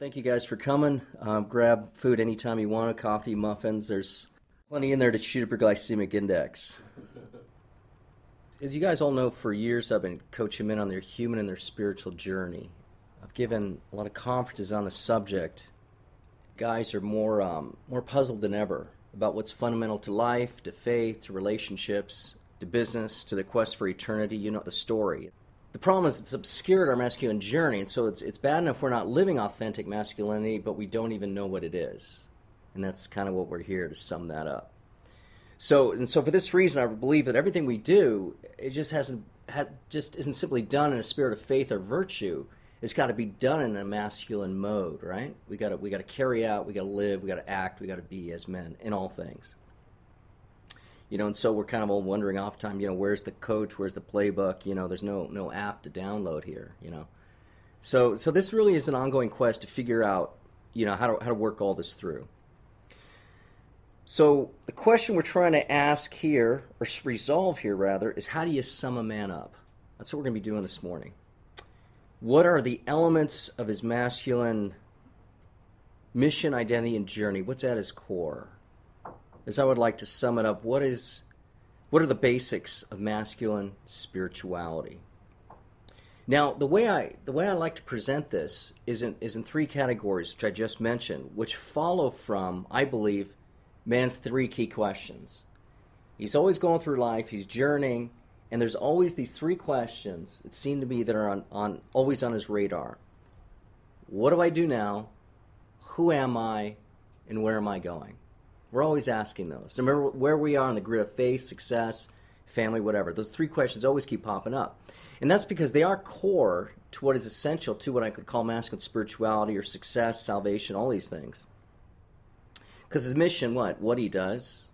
Thank you guys for coming. Grab food anytime you want, coffee, muffins. There's plenty in there to shoot up your glycemic index. As you guys all know, for years I've been coaching men on their human and their spiritual journey. I've given a lot of conferences on the subject. Guys are more puzzled than ever about what's fundamental to life, to faith, to relationships, to business, to the quest for eternity. You know the story. The problem is it's obscured our masculine journey, and so it's bad enough we're not living authentic masculinity, but we don't even know what it is. And that's kind of what we're here to sum that up. So for this reason, I believe that everything we do, it just isn't simply done in a spirit of faith or virtue. It's got to be done in a masculine mode, right? We got to carry out, we got to live, we got to act, we got to be as men in all things. And so we're kind of all wondering oftentimes, where's the coach, where's the playbook? There's no app to download here, So this really is an ongoing quest to figure out, how to work all this through. So the question we're trying to ask here, or resolve here rather, is how do you sum a man up? That's what we're going to be doing this morning. What are the elements of his masculine mission, identity, and journey? What's at his core? As I would like to sum it up, what are the basics of masculine spirituality? Now, the way I like to present this is in three categories, which I just mentioned, which follow from, I believe, man's three key questions. He's always going through life, he's journeying, and there's always these three questions, it seemed to me, that are always on his radar. What do I do now? Who am I? And where am I going? We're always asking those. Remember where we are on the grid of faith, success, family, whatever. Those three questions always keep popping up. And that's because they are core to what is essential to what I could call masculine spirituality or success, salvation, all these things. Because his mission, what he does,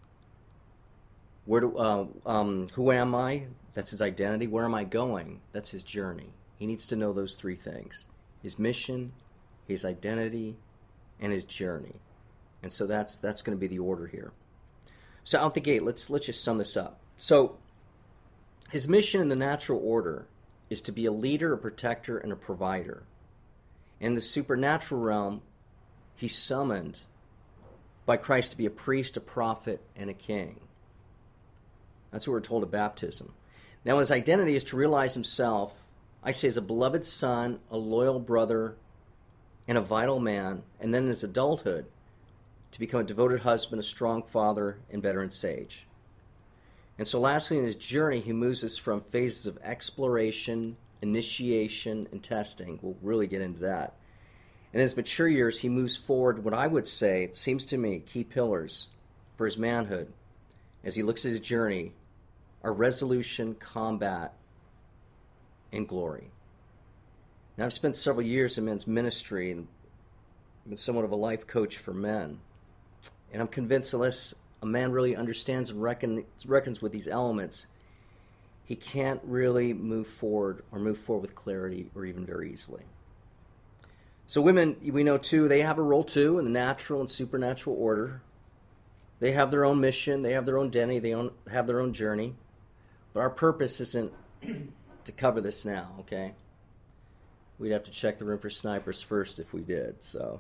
who am I? That's his identity. Where am I going? That's his journey. He needs to know those three things: his mission, his identity, and his journey. And so that's going to be the order here. So out the gate, let's just sum this up. So his mission in the natural order is to be a leader, a protector, and a provider. In the supernatural realm, he's summoned by Christ to be a priest, a prophet, and a king. That's what we're told at baptism. Now his identity is to realize himself, I say, as a beloved son, a loyal brother, and a vital man, and then in his adulthood, to become a devoted husband, a strong father, and veteran sage. And so lastly, in his journey, he moves us from phases of exploration, initiation, and testing. We'll really get into that. In his mature years, he moves forward what I would say, it seems to me, key pillars for his manhood as he looks at his journey are resolution, combat, and glory. Now, I've spent several years in men's ministry and been somewhat of a life coach for men. And I'm convinced unless a man really understands and reckons with these elements, he can't really move forward with clarity or even very easily. So women, we know too, they have a role too in the natural and supernatural order. They have their own mission, they have their own identity, they have their own journey. But our purpose isn't to cover this now, okay? We'd have to check the room for snipers first if we did, so.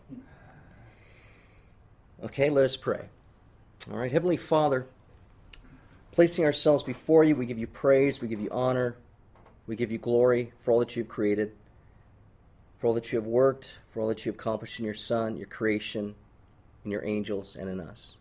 Okay, let us pray. All right, Heavenly Father, placing ourselves before you, we give you praise, we give you honor, we give you glory for all that you've created, for all that you have worked, for all that you have accomplished in your Son, your creation, in your angels, and in us.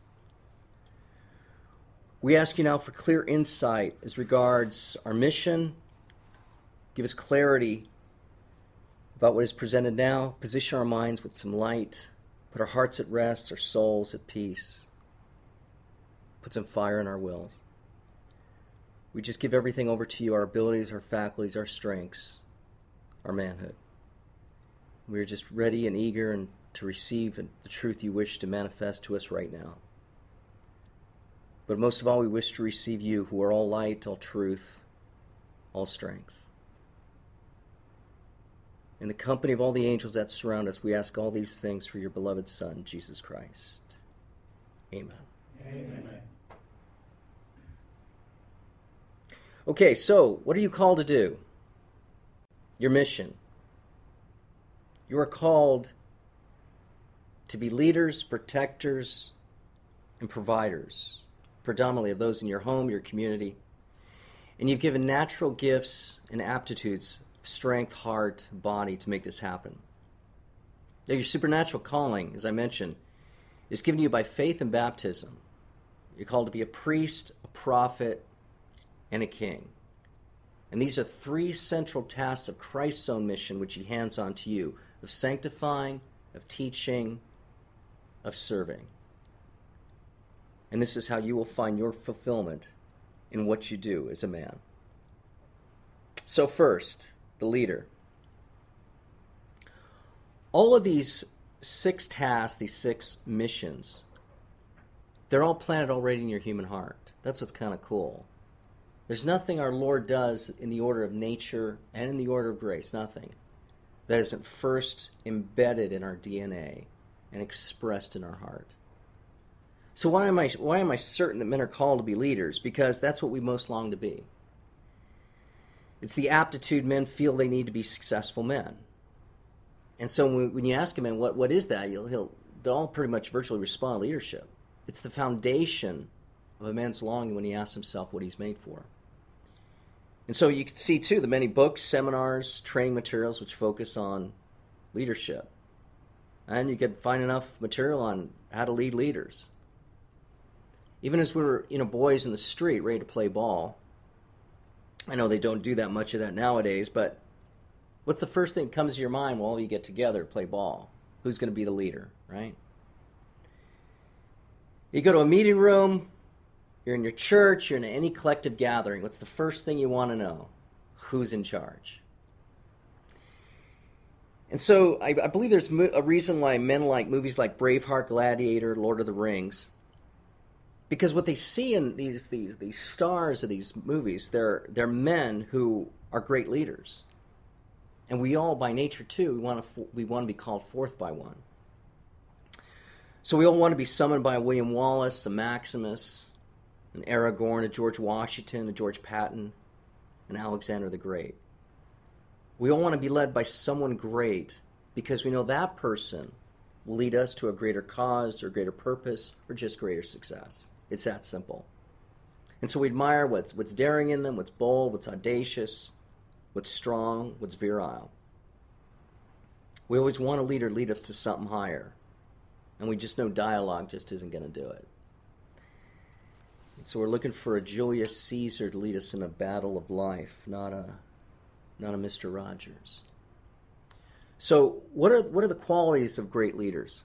We ask you now for clear insight as regards our mission. Give us clarity about what is presented now. Position our minds with some light. Put our hearts at rest, our souls at peace. Put some fire in our wills. We just give everything over to you, our abilities, our faculties, our strengths, our manhood. We are just ready and eager and to receive the truth you wish to manifest to us right now. But most of all, we wish to receive you, who are all light, all truth, all strength. In the company of all the angels that surround us, we ask all these things for your beloved Son, Jesus Christ. Amen. Amen. Okay, so what are you called to do? Your mission. You are called to be leaders, protectors, and providers, predominantly of those in your home, your community. And you've given natural gifts and aptitudes, strength, heart, body to make this happen. Now, your supernatural calling, as I mentioned, is given to you by faith and baptism. You're called to be a priest, a prophet, and a king. And these are three central tasks of Christ's own mission, which he hands on to you, of sanctifying, of teaching, of serving. And this is how you will find your fulfillment in what you do as a man. So first, the leader. All of these 6 tasks, these 6 missions, they're all planted already in your human heart. That's what's kind of cool. There's nothing our Lord does in the order of nature and in the order of grace, nothing, that isn't first embedded in our DNA and expressed in our heart. So why am I certain that men are called to be leaders? Because that's what we most long to be. It's the aptitude men feel they need to be successful men. And so when you ask a man, what is that? They'll all pretty much virtually respond, leadership. It's the foundation of a man's longing when he asks himself what he's made for. And so you can see, too, the many books, seminars, training materials which focus on leadership. And you could find enough material on how to lead leaders. Even as we were, boys in the street ready to play ball, I know they don't do that much of that nowadays, but what's the first thing that comes to your mind while you get together to play ball? Who's going to be the leader, right? You go to a meeting room, you're in your church, you're in any collective gathering. What's the first thing you want to know? Who's in charge? And so I believe there's a reason why men like movies like Braveheart, Gladiator, Lord of the Rings, because what they see in these stars of these movies, they're men who are great leaders. And we all, by nature too, we want to be called forth by one. So we all want to be summoned by a William Wallace, a Maximus, an Aragorn, a George Washington, a George Patton, an Alexander the Great. We all want to be led by someone great because we know that person will lead us to a greater cause or greater purpose or just greater success. It's that simple. And so we admire what's daring in them, what's bold, what's audacious, what's strong, what's virile. We always want a leader to lead us to something higher. And we just know dialogue just isn't going to do it. And so we're looking for a Julius Caesar to lead us in a battle of life, not a Mr. Rogers. So what are the qualities of great leaders?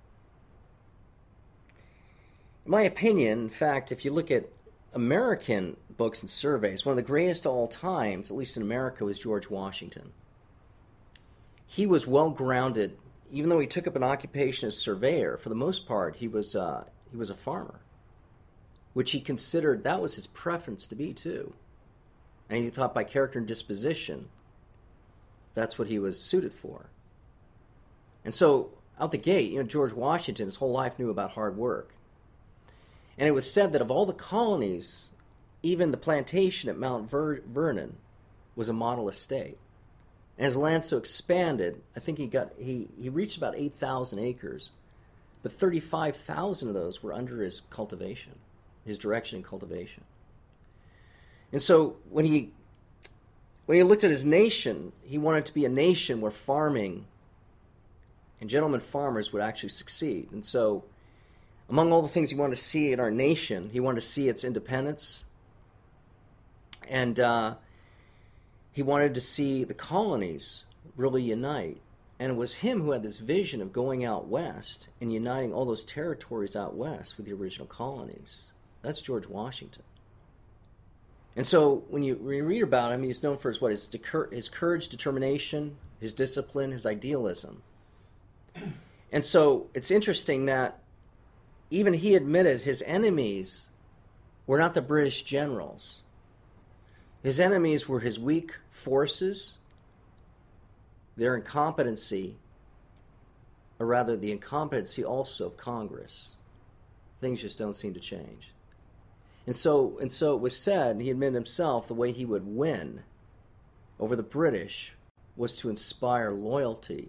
In my opinion, in fact, if you look at American books and surveys, one of the greatest of all times, at least in America, was George Washington. He was well-grounded. Even though he took up an occupation as surveyor, for the most part, he was a farmer, which he considered that was his preference to be, too. And he thought by character and disposition, that's what he was suited for. And so, out the gate, George Washington, his whole life knew about hard work. And it was said that of all the colonies, even the plantation at Mount Vernon was a model estate. And his land so expanded, I think he reached about 8,000 acres, but 35,000 of those were under his cultivation, his direction and cultivation. And so when he looked at his nation, he wanted to be a nation where farming and gentlemen farmers would actually succeed. And so among all the things he wanted to see in our nation, he wanted to see its independence, and he wanted to see the colonies really unite. And it was him who had this vision of going out west and uniting all those territories out west with the original colonies. That's George Washington. And so when you read about him, he's known for his courage, determination, his discipline, his idealism. And so it's interesting that even he admitted his enemies were not the British generals. His enemies were his weak forces, their incompetency, or rather the incompetency also of Congress. Things just don't seem to change. And so it was said, and he admitted himself, the way he would win over the British was to inspire loyalty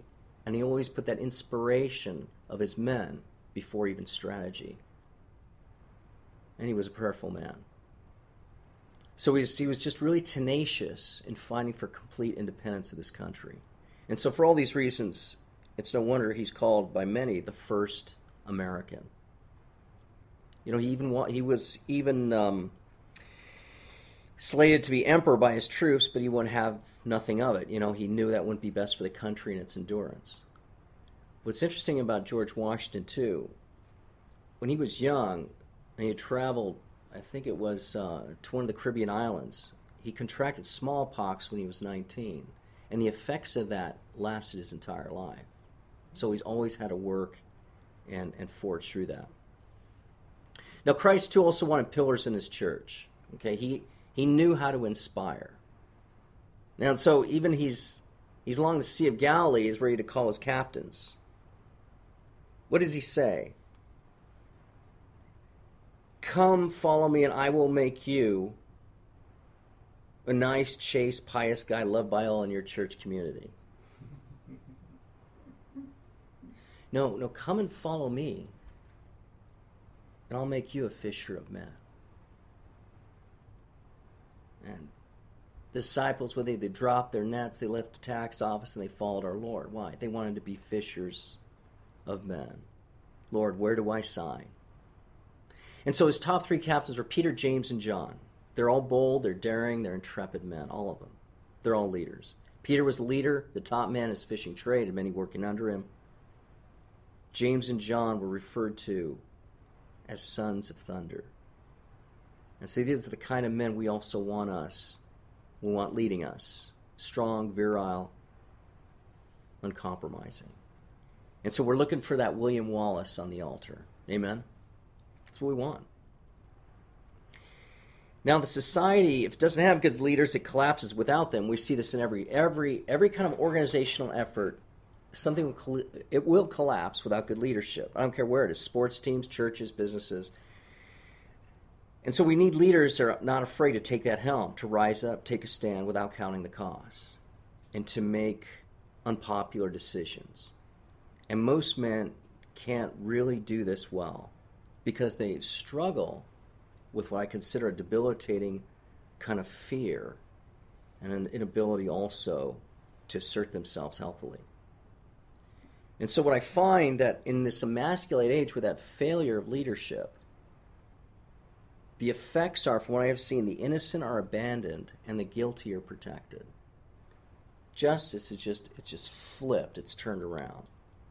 And he always put that inspiration of his men before even strategy. And he was a prayerful man. So he was just really tenacious in fighting for complete independence of this country. And so for all these reasons, it's no wonder he's called by many the first American. You know, he was even slated to be emperor by his troops, but he wouldn't have nothing of it. You know, he knew that wouldn't be best for the country and its endurance. What's interesting about George Washington, too, when he was young and he had traveled, I think it was to one of the Caribbean islands, he contracted smallpox when he was 19, and the effects of that lasted his entire life. So he's always had to work and forge through that. Now, Christ, too, also wanted pillars in his church. Okay, he knew how to inspire. Now, so even he's along the Sea of Galilee, he's ready to call his captains. What does he say? Come, follow me, and I will make you a nice, chaste, pious guy loved by all in your church community. No, come and follow me, and I'll make you a fisher of men. And the disciples, when they dropped their nets, they left the tax office and they followed our Lord. Why? They wanted to be fishers of men. Lord, where do I sign? And so his top three captains were Peter, James, and John. They're all bold, they're daring, they're intrepid men, all of them. They're all leaders. Peter was a leader, the top man in his fishing trade, and many working under him. James and John were referred to as sons of thunder. And so these are the kind of men we also want leading us. Strong, virile, uncompromising. And so we're looking for that William Wallace on the altar. Amen? That's what we want. Now, the society, if it doesn't have good leaders, it collapses without them. We see this in every kind of organizational effort. It will collapse without good leadership. I don't care where it is, sports teams, churches, businesses. And so we need leaders that are not afraid to take that helm, to rise up, take a stand without counting the cost, and to make unpopular decisions. And most men can't really do this well because they struggle with what I consider a debilitating kind of fear and an inability also to assert themselves healthily. And so what I find that in this emasculated age with that failure of leadership, the effects are, from what I have seen, the innocent are abandoned and the guilty are protected. Justice is just flipped, it's turned around.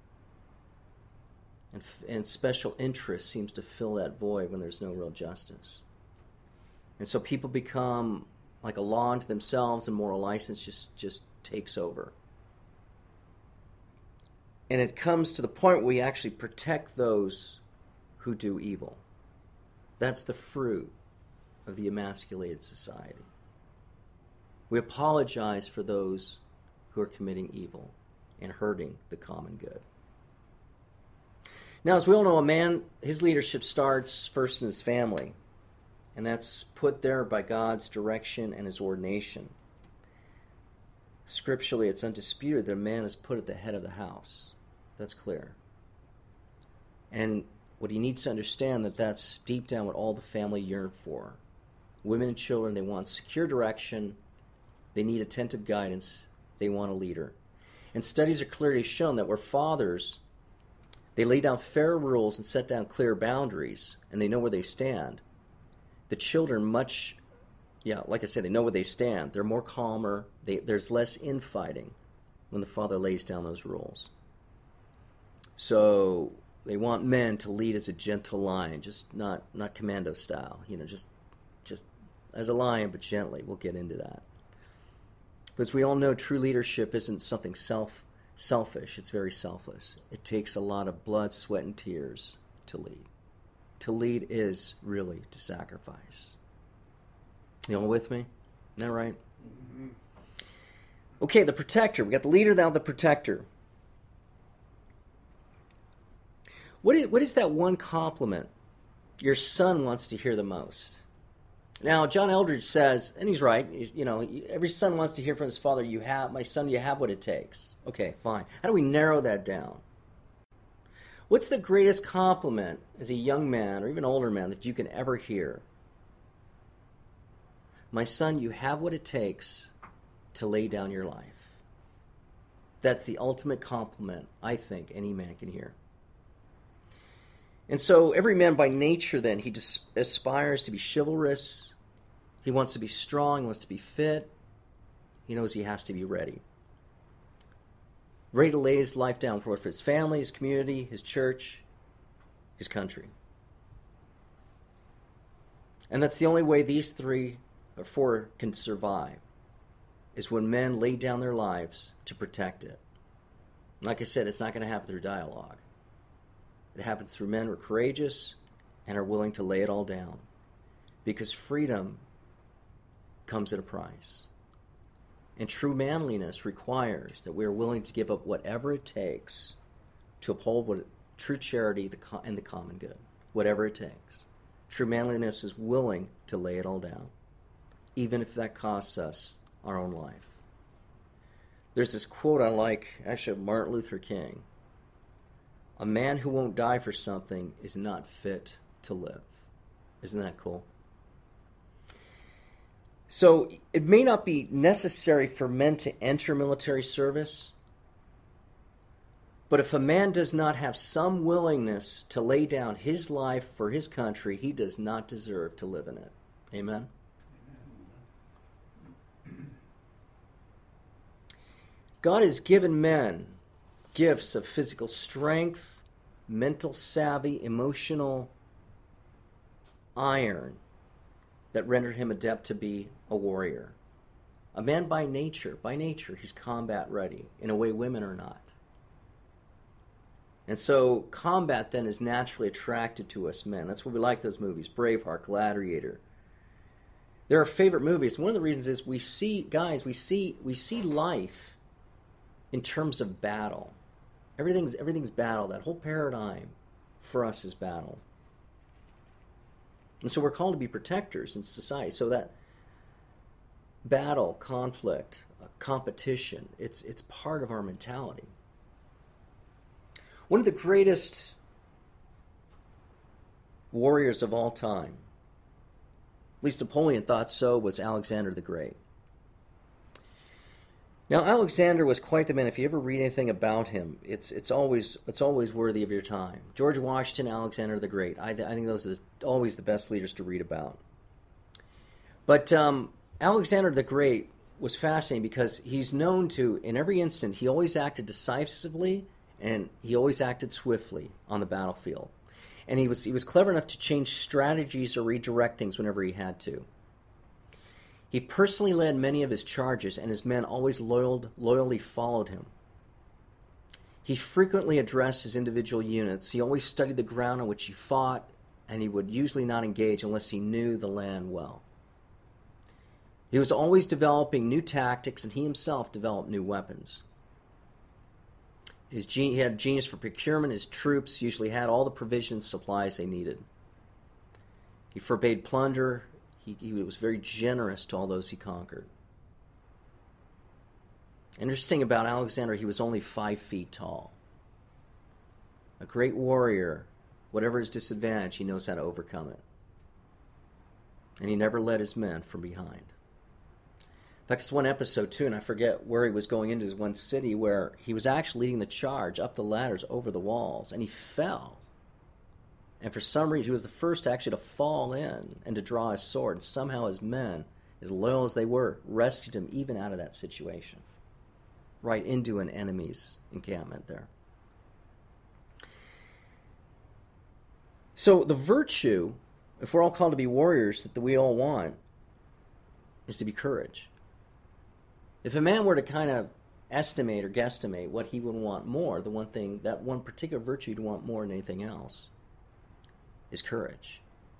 And special interest seems to fill that void when there's no real justice. And so people become like a law unto themselves, and moral license just takes over. And it comes to the point where we actually protect those who do evil. That's the fruit of the emasculated society. We apologize for those who are committing evil and hurting the common good. Now, as we all know, a man, his leadership starts first in his family, and that's put there by God's direction and his ordination. Scripturally, it's undisputed that a man is put at the head of the house. That's clear. And what he needs to understand, that's deep down what all the family yearn for. Women and children, they want secure direction. They need attentive guidance. They want a leader. And studies are clearly shown that where fathers, they lay down fair rules and set down clear boundaries, and they know where they stand. The children like I said, they know where they stand. They're more calmer. There's less infighting when the father lays down those rules. So they want men to lead as a gentle lion, just not commando style, just as a lion, but gently. We'll get into that. But as we all know, true leadership isn't something selfish. It's very selfless. It takes a lot of blood, sweat, and tears to lead. To lead is really to sacrifice. You all with me? Isn't that right? Mm-hmm. Okay, the protector. We got the leader, now the protector. What is that one compliment your son wants to hear the most? Now, John Eldridge says, and he's right, every son wants to hear from his father, my son, you have what it takes. Okay, fine. How do we narrow that down? What's the greatest compliment as a young man or even older man that you can ever hear? My son, you have what it takes to lay down your life. That's the ultimate compliment I think any man can hear. And so every man by nature then, he aspires to be chivalrous. He wants to be strong. He wants to be fit. He knows he has to be ready. Ready to lay his life down for his family, his community, his church, his country. And that's the only way these three or four can survive, is when men lay down their lives to protect it. Like I said, it's not going to happen through dialogue. It happens through men who are courageous and are willing to lay it all down. Because freedom comes at a price. And true manliness requires that we are willing to give up whatever it takes to uphold true charity and the common good. Whatever it takes. True manliness is willing to lay it all down, even if that costs us our own life. There's this quote I like, actually, of Martin Luther King. A man who won't die for something is not fit to live. Isn't that cool? So it may not be necessary for men to enter military service, but if a man does not have some willingness to lay down his life for his country, he does not deserve to live in it. Amen? God has given men gifts of physical strength, mental savvy, emotional iron that rendered him adept to be a warrior. A man by nature, he's combat ready, in a way women are not. And so combat then is naturally attracted to us men. That's why we like those movies, Braveheart, Gladiator. They're our favorite movies. One of the reasons is we see life in terms of battle. Everything's battle. That whole paradigm for us is battle. And so we're called to be protectors in society. So that battle, conflict, competition, it's part of our mentality. One of the greatest warriors of all time, at least Napoleon thought so, was Alexander the Great. Now, Alexander was quite the man. If you ever read anything about him, it's always worthy of your time. George Washington, Alexander the Great. I think those are always the best leaders to read about. But Alexander the Great was fascinating because he's known to, in every instant, he always acted decisively and he always acted swiftly on the battlefield. And he was clever enough to change strategies or redirect things whenever he had to. He personally led many of his charges, and his men always loyally followed him. He frequently addressed his individual units. He always studied the ground on which he fought, and he would usually not engage unless he knew the land well. He was always developing new tactics, and he himself developed new weapons. He had genius for procurement. His troops usually had all the provisions, supplies they needed. He forbade plunder. He was very generous to all those he conquered. Interesting about Alexander, he was only 5 feet tall. A great warrior, whatever his disadvantage, he knows how to overcome it. And he never led his men from behind. In fact, it's one episode too, and I forget where he was going into, this one city where he was actually leading the charge up the ladders over the walls, and he fell. And for some reason, he was the first actually to fall in and to draw his sword. And somehow his men, as loyal as they were, rescued him even out of that situation. Right into an enemy's encampment there. So the virtue, if we're all called to be warriors, that we all want, is to be courage. If a man were to kind of estimate or guesstimate what he would want more, the one thing, that one particular virtue he'd want more than anything else, is courage.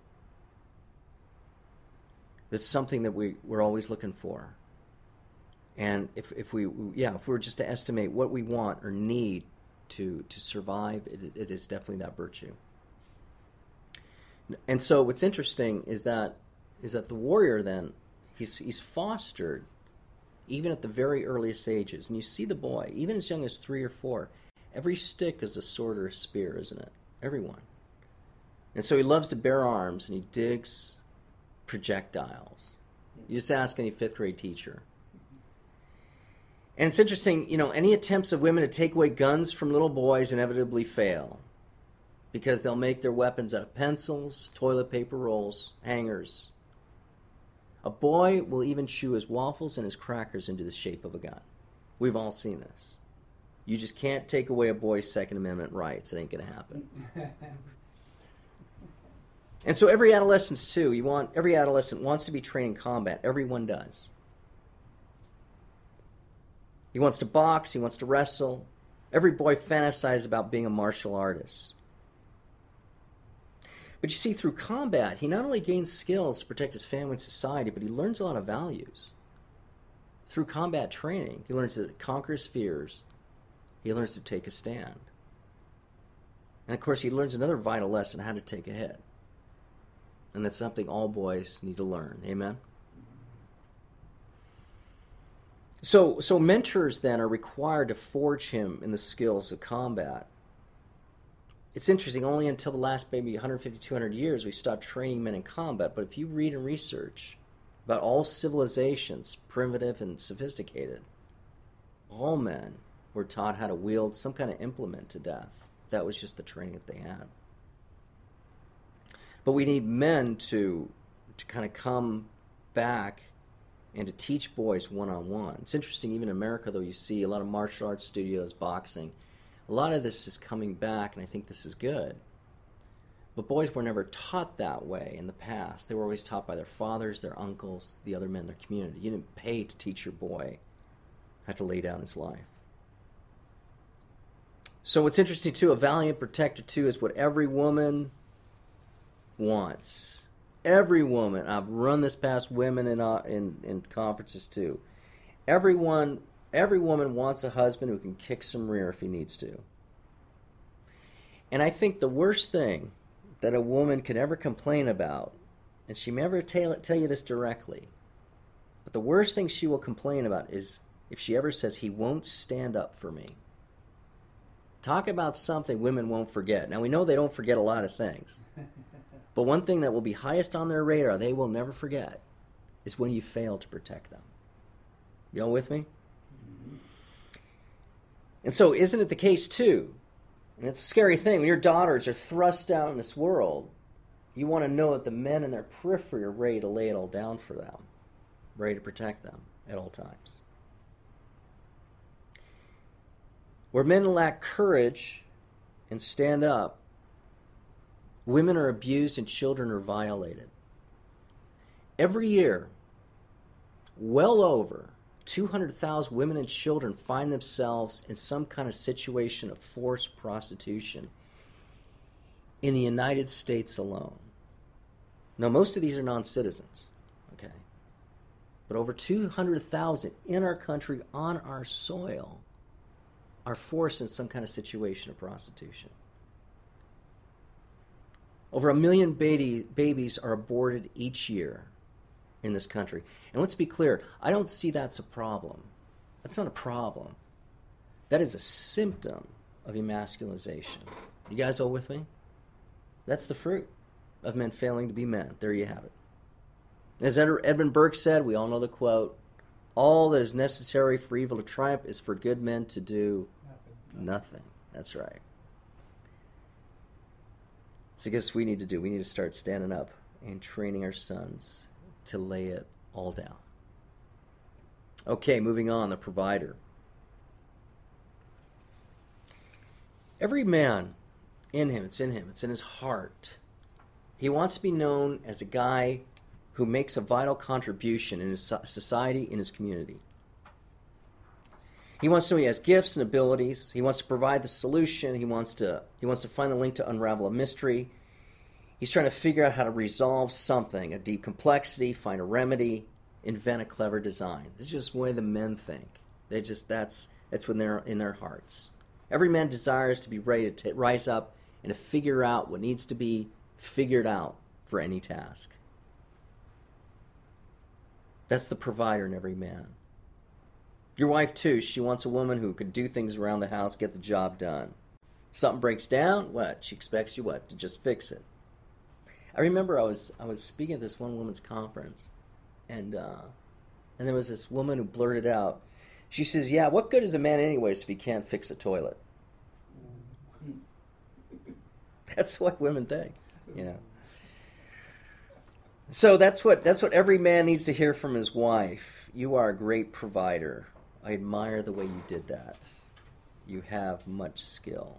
That's something that we're always looking for. And if we were just to estimate what we want or need to survive, it is definitely that virtue. And so what's interesting is that is that the warrior then, he's fostered even at the very earliest ages. And you see the boy, even as young as 3 or 4, every stick is a sword or a spear, isn't it? Everyone. And so he loves to bear arms, and he digs projectiles. You just ask any 5th grade teacher. And it's interesting, any attempts of women to take away guns from little boys inevitably fail, because they'll make their weapons out of pencils, toilet paper rolls, hangers. A boy will even chew his waffles and his crackers into the shape of a gun. We've all seen this. You just can't take away a boy's Second Amendment rights. It ain't going to happen. And so every adolescent wants to be trained in combat. Everyone does. He wants to box. He wants to wrestle. Every boy fantasizes about being a martial artist. But you see, through combat, he not only gains skills to protect his family and society, but he learns a lot of values. Through combat training, he learns to conquer his fears. He learns to take a stand. And of course, he learns another vital lesson, how to take a hit. And that's something all boys need to learn. Amen? So mentors then are required to forge him in the skills of combat. It's interesting, only until the last maybe 150, 200 years we stopped training men in combat. But if you read and research about all civilizations, primitive and sophisticated, all men were taught how to wield some kind of implement to death. That was just the training that they had. But we need men to kind of come back and to teach boys one-on-one. It's interesting, even in America, though, you see a lot of martial arts studios, boxing. A lot of this is coming back, and I think this is good. But boys were never taught that way in the past. They were always taught by their fathers, their uncles, the other men in their community. You didn't pay to teach your boy how to lay down his life. So what's interesting, too, a valiant protector, too, is what every woman wants. Every woman. I've run this past women in conferences, too. Every woman wants a husband who can kick some rear if he needs to. And I think the worst thing that a woman can ever complain about, and she may never tell you this directly, but the worst thing she will complain about is if she ever says, he won't stand up for me. Talk about something women won't forget. Now, we know they don't forget a lot of things. But one thing that will be highest on their radar, they will never forget, is when you fail to protect them. You all with me? And so isn't it the case, too? And it's a scary thing. When your daughters are thrust out in this world, you want to know that the men in their periphery are ready to lay it all down for them, ready to protect them at all times. Where men lack courage and stand up, women are abused and children are violated. Every year, well over 200,000 women and children find themselves in some kind of situation of forced prostitution in the United States alone. Now, most of these are non-citizens, okay? But over 200,000 in our country, on our soil, are forced in some kind of situation of prostitution. Over 1 million babies are aborted each year in this country. And let's be clear, I don't see that's a problem. That's not a problem. That is a symptom of emasculization. You guys all with me? That's the fruit of men failing to be men. There you have it. As Edmund Burke said, we all know the quote, all that is necessary for evil to triumph is for good men to do nothing. That's right. So guess what we need to do? We need to start standing up and training our sons to lay it all down. Okay, moving on, the provider. Every man in him, it's in his heart. He wants to be known as a guy who makes a vital contribution in his society, in his community. He wants to know he has gifts and abilities. He wants to provide the solution. He wants to find the link to unravel a mystery. He's trying to figure out how to resolve something, a deep complexity, find a remedy, invent a clever design. This is just the way the men think. That's when they're in their hearts. Every man desires to be ready to rise up and to figure out what needs to be figured out for any task. That's the provider in every man. Your wife, too, she wants a woman who could do things around the house, get the job done. Something breaks down, what? She expects you, what? To just fix it. I remember I was speaking at this one woman's conference, and there was this woman who blurted out, she says, yeah, what good is a man anyways if he can't fix a toilet? That's what women think, you know. So that's what every man needs to hear from his wife. You are a great provider. I admire the way you did that. You have much skill.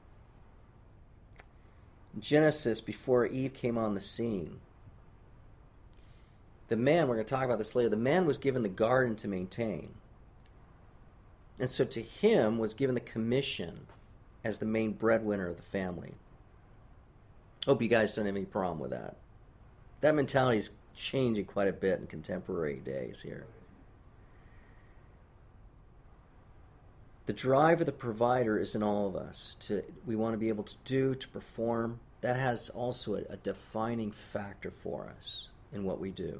Genesis, before Eve came on the scene, the man, we're going to talk about this later, the man was given the garden to maintain. And so to him was given the commission as the main breadwinner of the family. Hope you guys don't have any problem with that. That mentality is changing quite a bit in contemporary days here. The drive of the provider is in all of us. We want to be able to do, to perform. That has also a defining factor for us in what we do.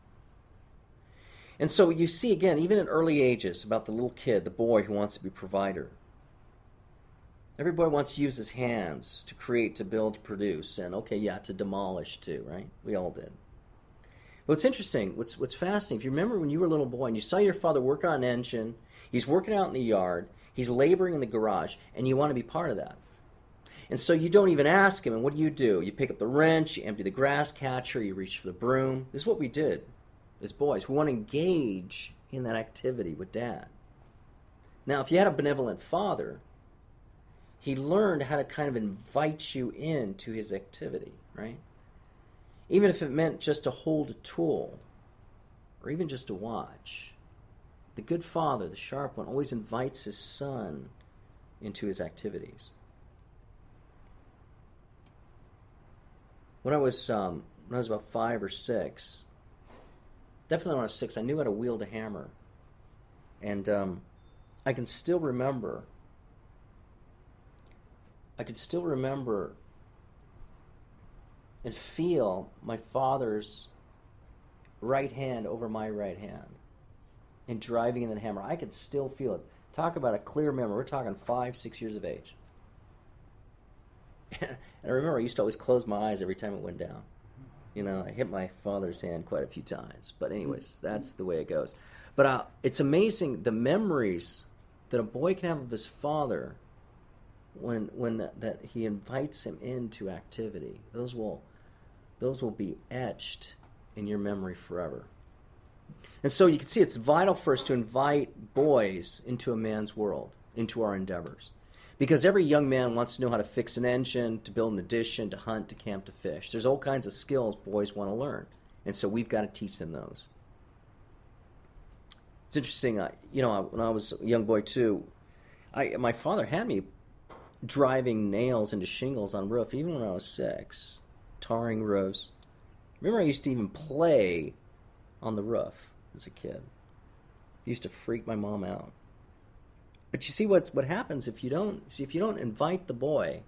And so you see, again, even at early ages, about the little kid, the boy who wants to be a provider. Every boy wants to use his hands to create, to build, to produce, and to demolish too, right? We all did. What's interesting, what's fascinating, if you remember when you were a little boy and you saw your father work on an engine, he's working out in the yard, he's laboring in the garage, and you want to be part of that. And so you don't even ask him, and what do? You pick up the wrench, you empty the grass catcher, you reach for the broom. This is what we did as boys. We want to engage in that activity with Dad. Now, if you had a benevolent father, he learned how to kind of invite you into his activity, right? Even if it meant just to hold a tool or even just to watch. The good father, the sharp one, always invites his son into his activities. When I was about 5 or 6, definitely when I was 6, I knew how to wield a hammer. And I can still remember and feel my father's right hand over my right hand and driving in the hammer. I could still feel it. Talk about a clear memory. We're talking 5, 6 years of age. And I remember I used to always close my eyes every time it went down. You know, I hit my father's hand quite a few times. But anyways, that's the way it goes. But it's amazing the memories that a boy can have of his father when that he invites him into activity. Those will be etched in your memory forever. And so you can see it's vital for us to invite boys into a man's world, into our endeavors. Because every young man wants to know how to fix an engine, to build an addition, to hunt, to camp, to fish. There's all kinds of skills boys want to learn. And so we've got to teach them those. It's interesting, when I was a young boy too, my father had me driving nails into shingles on roof, even when I was 6, tarring roofs. Remember, I used to even play on the roof as a kid. It used to freak my mom out. But you see what happens if you don't invite the boy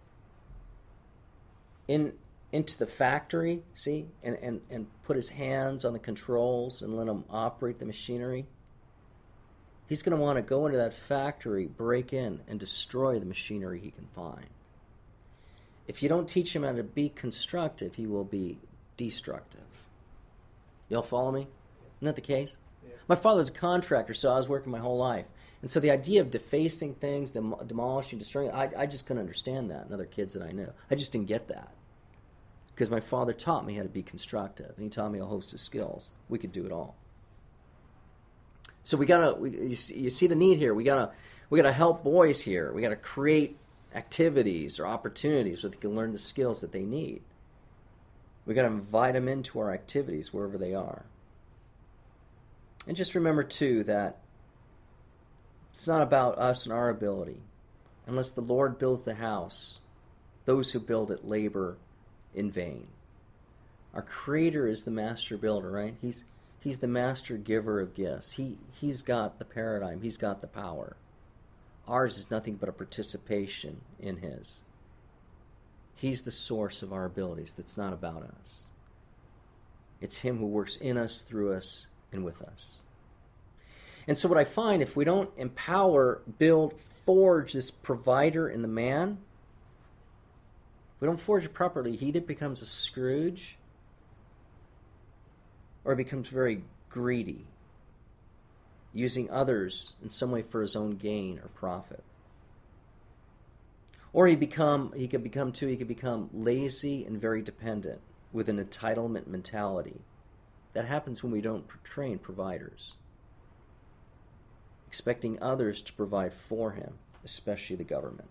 into the factory, and put his hands on the controls and let him operate the machinery. He's going to want to go into that factory, break in, and destroy the machinery he can find. If you don't teach him how to be constructive, he will be destructive. Y'all follow me? Isn't that the case? Yeah. My father was a contractor, so I was working my whole life. And so the idea of defacing things, demolishing, destroying, I just couldn't understand that in other kids that I knew. I just didn't get that. Because my father taught me how to be constructive, and he taught me a host of skills. We could do it all. So you see the need here. We gotta help boys here. We gotta create activities or opportunities so they can learn the skills that they need. We gotta invite them into our activities wherever they are. And just remember too that it's not about us and our ability. Unless the Lord builds the house, those who build it labor in vain. Our Creator is the master builder, right? He's the master giver of gifts. He's got the paradigm. He's got the power. Ours is nothing but a participation in His. He's the source of our abilities. That's not about us. It's Him who works in us, through us, and with us. And so what I find, if we don't empower, build, forge this provider in the man, if we don't forge it properly, he either becomes a Scrooge or becomes very greedy, using others in some way for his own gain or profit. Or he could become lazy and very dependent with an entitlement mentality. That happens when we don't train providers, expecting others to provide for him, especially the government.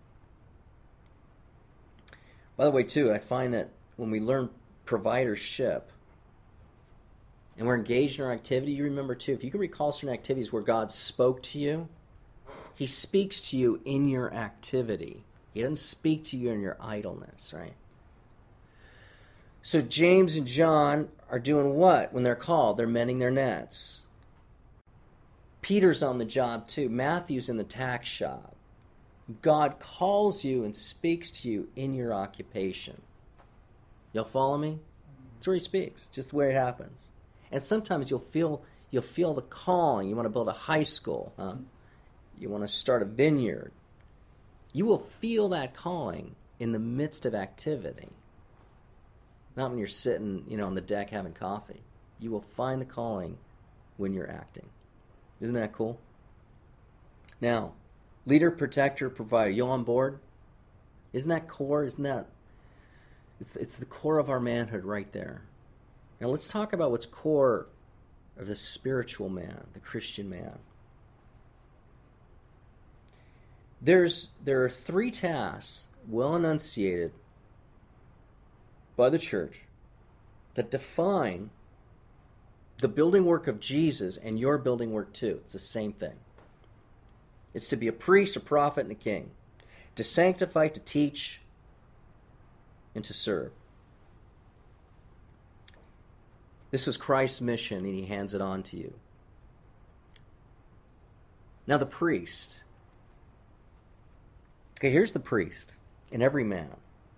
By the way, too, I find that when we learn providership and we're engaged in our activity, you remember, too, if you can recall certain activities where God spoke to you, he speaks to you in your activity. He doesn't speak to you in your idleness, right? So James and John are doing what when they're called? They're mending their nets. Peter's on the job too. Matthew's in the tax shop. God calls you and speaks to you in your occupation. Y'all follow me? That's where he speaks, just the way it happens. And sometimes you'll feel the calling. You want to build a high school, huh? You want to start a vineyard. You will feel that calling in the midst of activity. Not when you're sitting, on the deck having coffee. You will find the calling when you're acting. Isn't that cool? Now, leader, protector, provider. You on board? Isn't that core? It's the core of our manhood right there. Now let's talk about what's core of the spiritual man, the Christian man. There are 3 tasks well enunciated by the church that define the building work of Jesus and your building work too. It's the same thing. It's to be a priest, a prophet, and a king. To sanctify, to teach, and to serve. This was Christ's mission, and he hands it on to you. Now the priest. Okay, here's the priest in every man.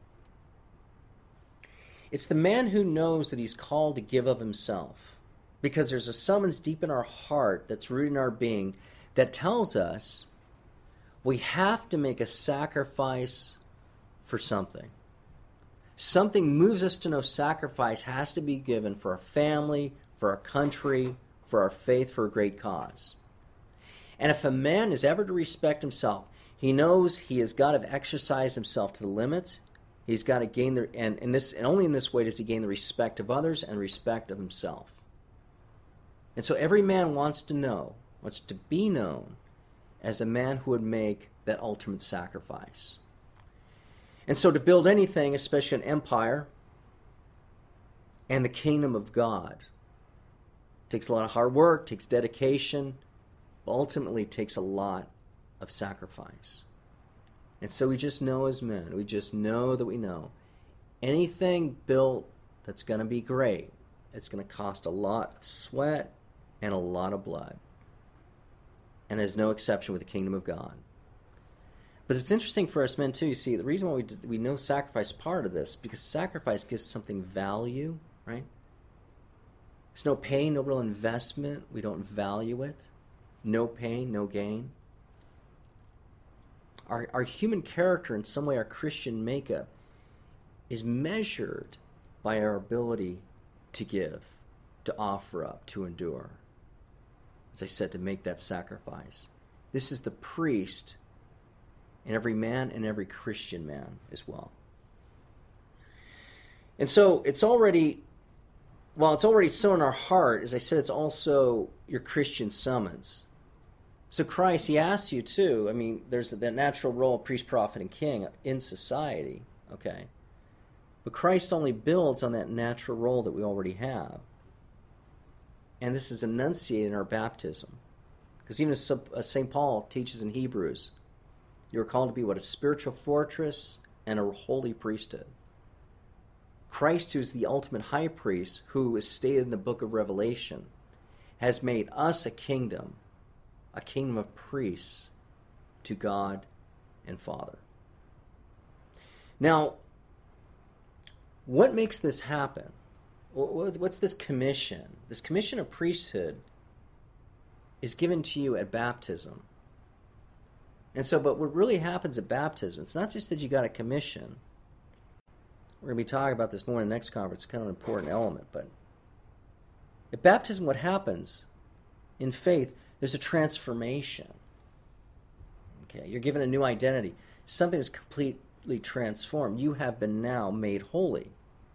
It's the man who knows that he's called to give of himself, because there's a summons deep in our heart that's rooted in our being that tells us we have to make a sacrifice for something. Something moves us to know sacrifice has to be given for our family, for our country, for our faith, for a great cause. And if a man is ever to respect himself, he knows he has got to exercise himself to the limits. He's got to gain and only in this way does he gain the respect of others and respect of himself. And so every man wants to be known as a man who would make that ultimate sacrifice. And so to build anything, especially an empire and the kingdom of God, takes a lot of hard work, takes dedication, but ultimately takes a lot of sacrifice. And so we just know as men, we just know that we know anything built that's going to be great, it's going to cost a lot of sweat and a lot of blood. And there's no exception with the kingdom of God. But it's interesting for us men too, you see, the reason why we know sacrifice is part of this, because sacrifice gives something value, right? There's no pain, no real investment, we don't value it. No pain, no gain. Our human character, in some way our Christian makeup, is measured by our ability to give, to offer up, to endure. As I said, to make that sacrifice. This is the priest in every man and every Christian man as well. And so it's already so in our heart, as I said, it's also your Christian summons. So Christ, he asks you too, there's that natural role of priest, prophet, and king in society, okay? But Christ only builds on that natural role that we already have. And this is enunciated in our baptism. Because even as St. Paul teaches in Hebrews, you are called to be a spiritual fortress and a holy priesthood. Christ, who is the ultimate high priest, who is stated in the book of Revelation, has made us a kingdom of priests to God and Father. Now, what makes this happen? What's this commission? This commission of priesthood is given to you at baptism. And so, but what really happens at baptism, it's not just that you got a commission. We're going to be talking about this more in the next conference. It's kind of an important element. But at baptism, what happens in faith, there's a transformation. Okay, you're given a new identity. Something is completely transformed. You have been now made holy.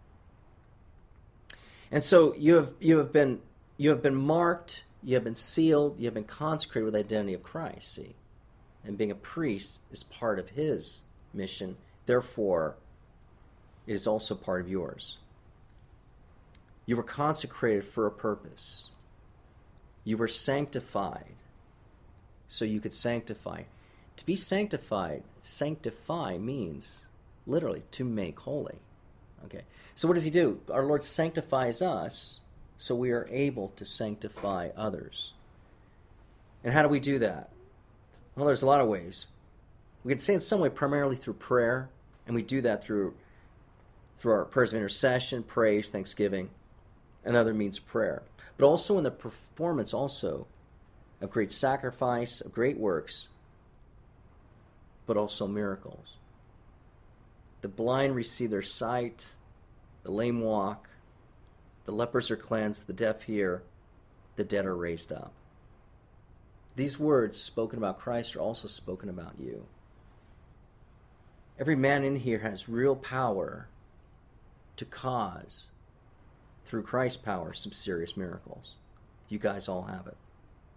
And so you have been marked, you have been sealed, you have been consecrated with the identity of Christ, see? And being a priest is part of his mission. Therefore, it is also part of yours. You were consecrated for a purpose. You were sanctified so you could sanctify. To be sanctified, sanctify means literally to make holy. Okay. So what does he do? Our Lord sanctifies us so we are able to sanctify others. And how do we do that? Well, there's a lot of ways. We could say in some way primarily through prayer, and we do that through our prayers of intercession, praise, thanksgiving, and other means of prayer. But also in the performance also of great sacrifice, of great works, but also miracles. The blind receive their sight, the lame walk, the lepers are cleansed, the deaf hear, the dead are raised up. These words spoken about Christ are also spoken about you. Every man in here has real power to cause, through Christ's power, some serious miracles. You guys all have it.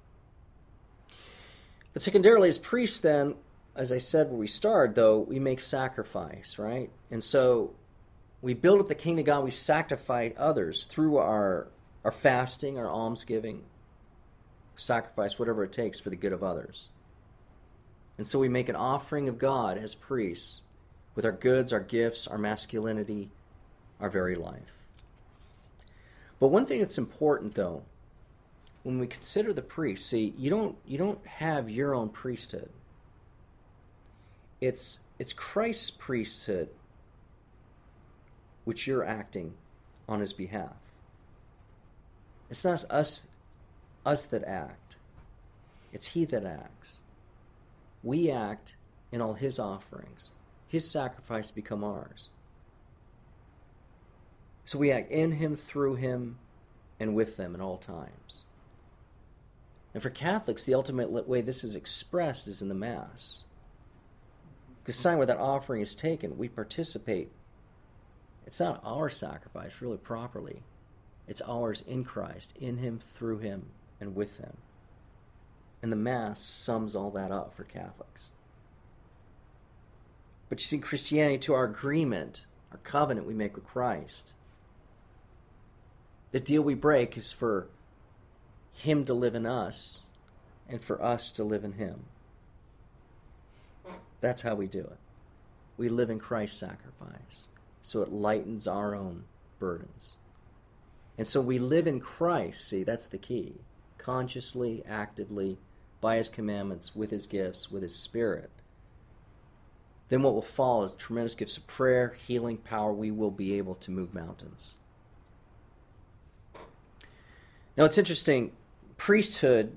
But secondarily, as priests then, as I said when we started, though, we make sacrifice, right? And so we build up the kingdom of God, we sacrifice others through our fasting, our almsgiving, sacrifice whatever it takes for the good of others. And so we make an offering of God as priests with our goods, our gifts, our masculinity, our very life. But one thing that's important, though, when we consider the priest, see, you don't have your own priesthood. It's Christ's priesthood which you're acting on his behalf. It's not us that act. It's he that acts. We act in all his offerings. His sacrifice become ours. So we act in him, through him, and with them at all times. And for Catholics, the ultimate way this is expressed is in the Mass. Because the sign where that offering is taken, we participate. It's not our sacrifice, really properly. It's ours in Christ, in him, through him, and with him. And the Mass sums all that up for Catholics. But you see, Christianity, to our agreement, our covenant we make with Christ, the deal we break is for him to live in us and for us to live in him. That's how we do it. We live in Christ's sacrifice, so it lightens our own burdens. And so we live in Christ, see, that's the key. Consciously, actively, by his commandments, with his gifts, with his Spirit. Then what will follow is tremendous gifts of prayer, healing, power. We will be able to move mountains. Now it's interesting, priesthood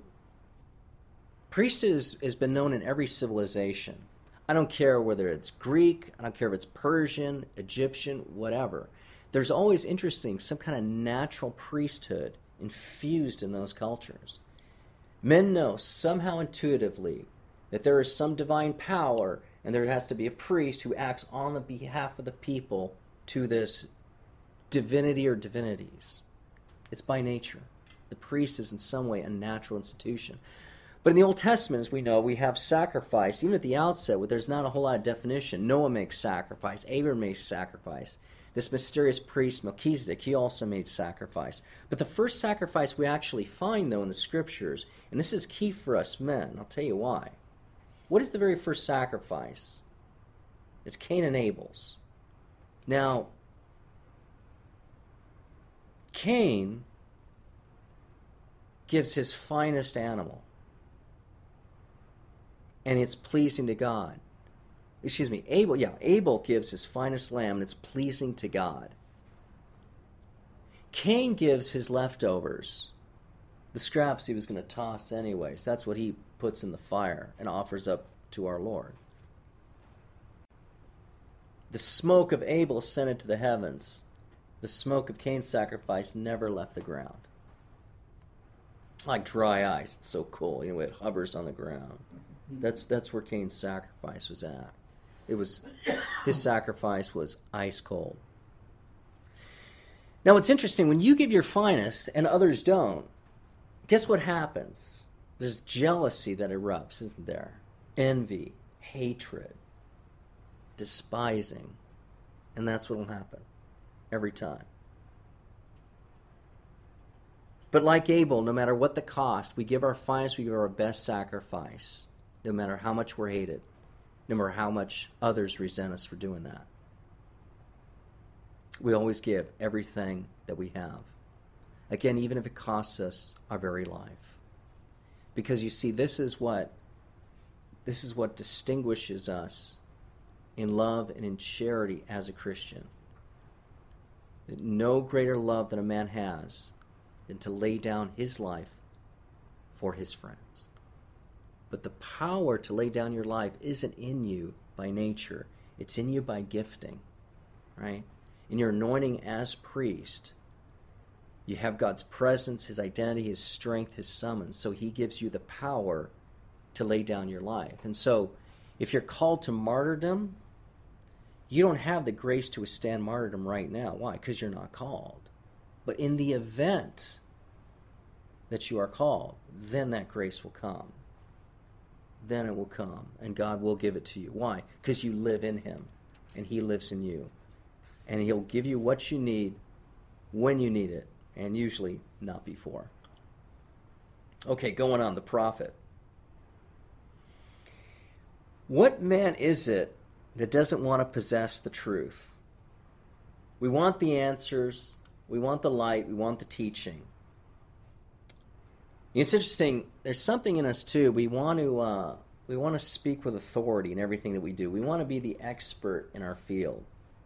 has been known in every civilization. I don't care whether it's Greek, I don't care if it's Persian, Egyptian, whatever. There's always interesting, some kind of natural priesthood infused in those cultures. Men know somehow intuitively that there is some divine power and there has to be a priest who acts on the behalf of the people to this divinity or divinities. It's by nature. The priest is in some way a natural institution. But in the Old Testament, as we know, we have sacrifice. Even at the outset, where there's not a whole lot of definition. Noah makes sacrifice. Abraham makes sacrifice. This mysterious priest, Melchizedek, he also made sacrifice. But the first sacrifice we actually find, though, in the Scriptures, and this is key for us men, I'll tell you why. What is the very first sacrifice? It's Cain and Abel's. Now, Cain gives his finest animal, and it's pleasing to God. Abel gives his finest lamb, and it's pleasing to God. Cain gives his leftovers, The scraps he was going to toss anyways. That's what he puts in the fire and offers up to our Lord. The smoke of Abel ascended to the heavens. The smoke of Cain's sacrifice never left the ground. Like dry ice. It's so cool. It hovers on the ground. That's where Cain's sacrifice was at. His sacrifice was ice cold. Now what's interesting, when you give your finest and others don't, guess what happens? There's jealousy that erupts, isn't there? Envy, hatred, despising. And that's what will happen every time. But like Abel, no matter what the cost, we give our finest, we give our best sacrifice, no matter how much we're hated, no matter how much others resent us for doing that. We always give everything that we have. Again, even if it costs us our very life. Because you see, this is what distinguishes us in love and in charity as a Christian. That no greater love than a man has than to lay down his life for his friends. But the power to lay down your life isn't in you by nature. It's in you by gifting, right? In your anointing as priest, you have God's presence, His identity, His strength, His summons. So He gives you the power to lay down your life. And so, if you're called to martyrdom, you don't have the grace to withstand martyrdom right now. Why? Because you're not called. But in the event that you are called, then that grace will come. Then it will come, and God will give it to you. Why? Because you live in Him, and He lives in you. And He'll give you what you need when you need it, and usually not before. Okay, going on, the prophet. What man is it that doesn't want to possess the truth? We want the answers, we want the light, we want the teaching. It's interesting, there's something in us too. We want to speak with authority in everything that we do. We want to be the expert in our field.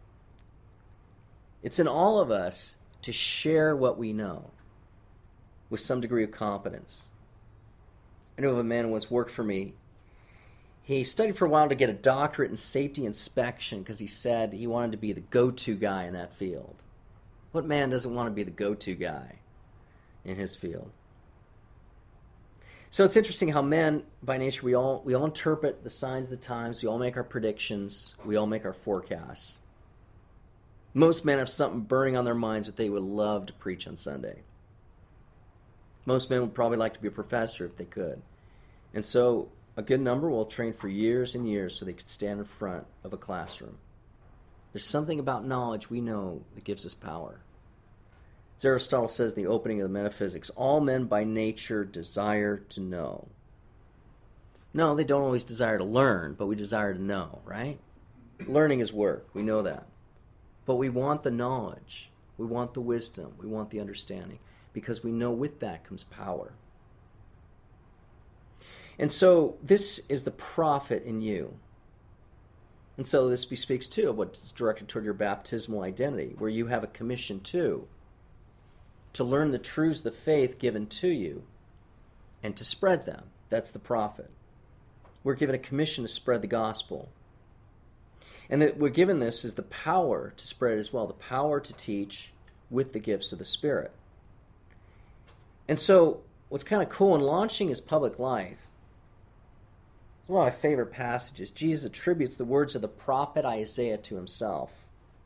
It's in all of us to share what we know with some degree of competence. I know of a man who once worked for me. He studied for a while to get a doctorate in safety inspection because he said he wanted to be the go-to guy in that field. What man doesn't want to be the go-to guy in his field? So it's interesting how men, by nature, we all interpret the signs of the times. We all make our predictions. We all make our forecasts. Most men have something burning on their minds that they would love to preach on Sunday. Most men would probably like to be a professor if they could. And so a good number will train for years and years so they could stand in front of a classroom. There's something about knowledge we know that gives us power. As Aristotle says in the opening of the Metaphysics, all men by nature desire to know. No, they don't always desire to learn, but we desire to know, right? Learning is work. We know that. But we want the knowledge. We want the wisdom. We want the understanding. Because we know with that comes power. And so this is the prophet in you. And so this speaks too of what's directed toward your baptismal identity, where you have a commission too, to learn the truths of the faith given to you and to spread them. That's the prophet. We're given a commission to spread the gospel. And that we're given this is the power to spread it as well, the power to teach with the gifts of the Spirit. And so what's kind of cool in launching his public life, one of my favorite passages, Jesus attributes the words of the prophet Isaiah to himself,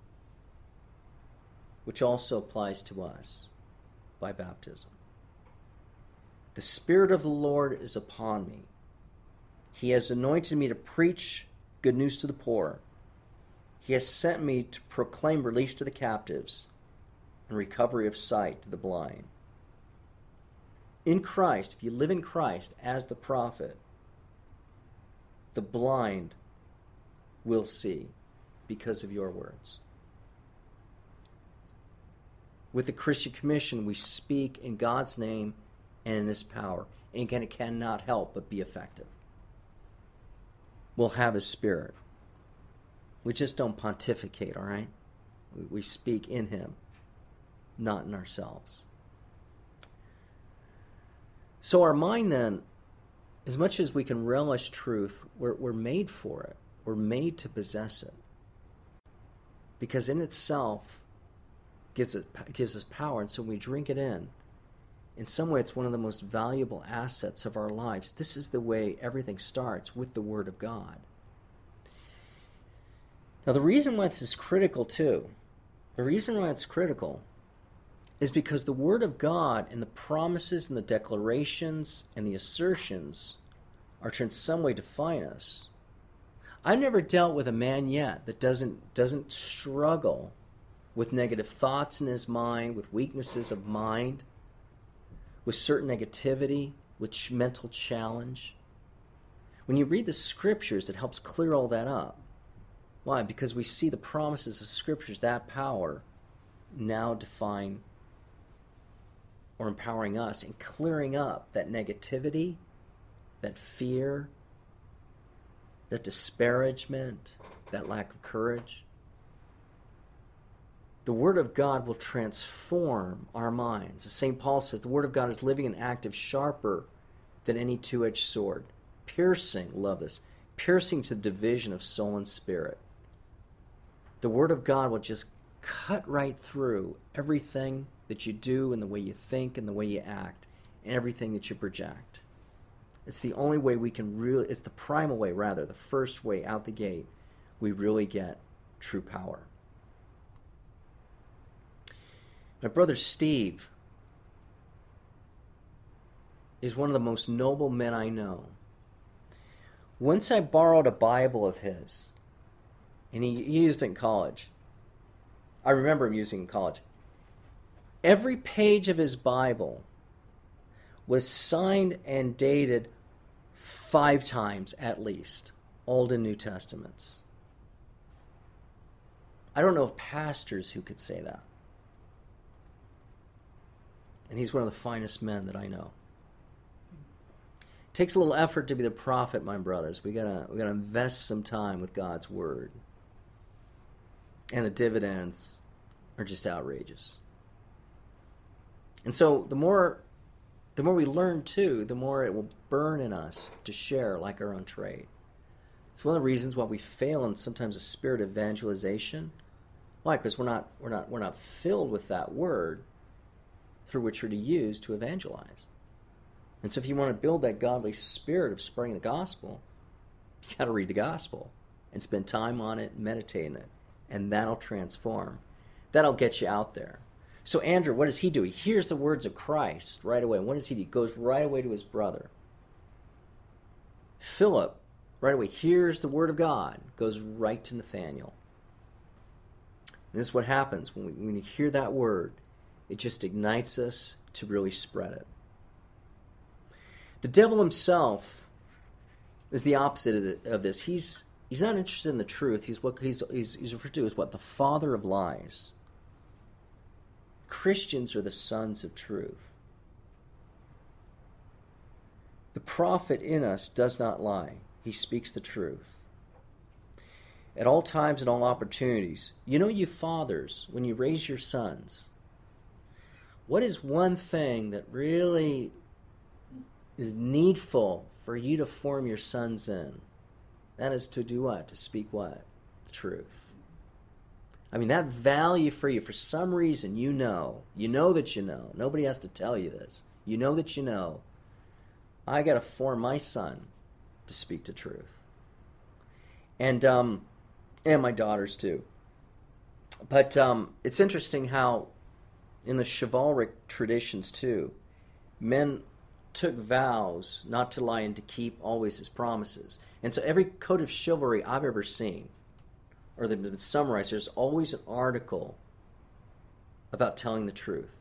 which also applies to us by baptism. The Spirit of the Lord is upon me. He has anointed me to preach good news to the poor. He has sent me to proclaim release to the captives and recovery of sight to the blind. In Christ, if you live in Christ as the prophet, the blind will see because of your words. With the Christian Commission, we speak in God's name and in His power. And again, it cannot help but be effective. We'll have His Spirit. We just don't pontificate, all right? We speak in Him, not in ourselves. So our mind then, as much as we can relish truth, we're made for it. We're made to possess it. Because in itself gives us power, and so when we drink it in some way it's one of the most valuable assets of our lives. This is the way everything starts, with the Word of God. Now the reason why this is critical too, is because the Word of God and the promises and the declarations and the assertions are to in some way define us. I've never dealt with a man yet that doesn't struggle with negative thoughts in his mind, with weaknesses of mind, with certain negativity, with mental challenge. When you read the Scriptures, it helps clear all that up. Why? Because we see the promises of Scriptures, that power, now define or empowering us and clearing up that negativity, that fear, that disparagement, that lack of courage. The Word of God will transform our minds. As St. Paul says, the Word of God is living and active, sharper than any two-edged sword, piercing, love this, piercing to the division of soul and spirit. The Word of God will just cut right through everything that you do and the way you think and the way you act and everything that you project. It's the only way we can really, it's the primal way rather, the first way out the gate, we really get true power. My brother Steve is one of the most noble men I know. Once I borrowed a Bible of his, and he used it in college. I remember him using it in college. Every page of his Bible was signed and dated 5 times at least, Old and New Testaments. I don't know of pastors who could say that. And he's one of the finest men that I know. It takes a little effort to be the prophet, my brothers. We gotta invest some time with God's Word. And the dividends are just outrageous. And so the more we learn too, the more it will burn in us to share like our own trade. It's one of the reasons why we fail in sometimes a spirit of evangelization. Why? Because we're not filled with that Word through which we're to use to evangelize. And so if you want to build that godly spirit of spreading the gospel, you got to read the gospel and spend time on it, meditate on it, and that'll transform. That'll get you out there. So Andrew, what does he do? He hears the words of Christ right away. And what does he do? He goes right away to his brother. Philip, right away, hears the word of God, goes right to Nathanael. And this is what happens when you hear that word. It just ignites us to really spread it. The devil himself is the opposite of this. He's not interested in the truth. He's referred to as what? The father of lies. Christians are the sons of truth. The prophet in us does not lie. He speaks the truth. At all times and all opportunities, you fathers, when you raise your sons, what is one thing that really is needful for you to form your sons in? That is to do what? To speak what? The truth. I mean, that value for you, for some reason, you know that you know. Nobody has to tell you this. You know that you know. I got to form my son to speak the truth. And my daughters too. But it's interesting how in the chivalric traditions too, men took vows not to lie and to keep always his promises. And so every code of chivalry I've ever seen, or that has been summarized, there's always an article about telling the truth.